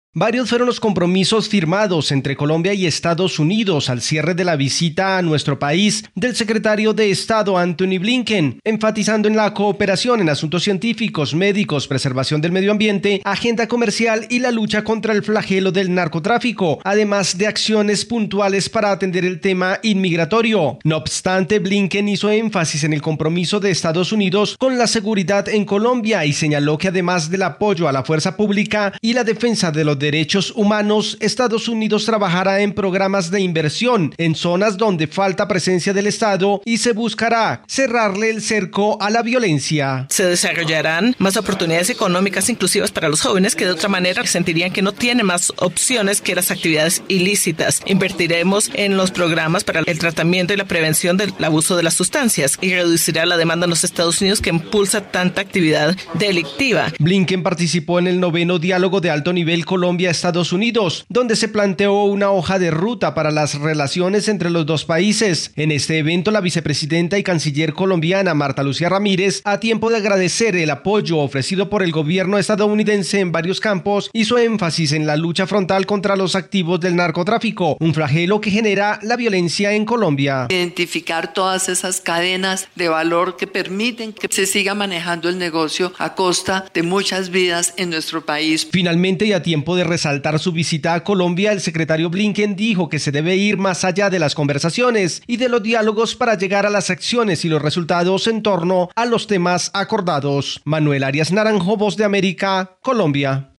Varios fueron los compromisos firmados entre Colombia y Estados Unidos al cierre de la visita a nuestro país del secretario de Estado Antony Blinken, enfatizando en la cooperación en asuntos científicos, médicos, preservación del medio ambiente, agenda comercial y la lucha contra el flagelo del narcotráfico, además de acciones puntuales para atender el tema inmigratorio. No obstante, Blinken hizo énfasis en el compromiso de Estados Unidos con la seguridad en Colombia y señaló que además del apoyo a la fuerza pública y la defensa de los derechos humanos, Estados Unidos trabajará en programas de inversión en zonas donde falta presencia del Estado y se buscará cerrarle el cerco a la violencia. Se desarrollarán más oportunidades económicas inclusivas para los jóvenes que de otra manera sentirían que no tienen más opciones que las actividades ilícitas. Invertiremos en los programas para el tratamiento y la prevención del abuso de las sustancias y reducirá la demanda en los Estados Unidos que impulsa tanta actividad delictiva. Blinken participó en el 9º diálogo de alto nivel Colombia-Estados Unidos, donde se planteó una hoja de ruta para las relaciones entre los dos países. En este evento, la vicepresidenta y canciller colombiana Marta Lucía Ramírez, a tiempo de agradecer el apoyo ofrecido por el gobierno estadounidense en varios campos, hizo énfasis en la lucha frontal contra los activos del narcotráfico, un flagelo que genera la violencia en Colombia. Identificar todas esas cadenas de valor que permiten que se siga manejando el negocio a costa de muchas vidas en nuestro país. Finalmente, y a tiempo de resaltar su visita a Colombia, el secretario Blinken dijo que se debe ir más allá de las conversaciones y de los diálogos para llegar a las acciones y los resultados en torno a los temas acordados. Manuel Arias Naranjo, Voz de América, Colombia.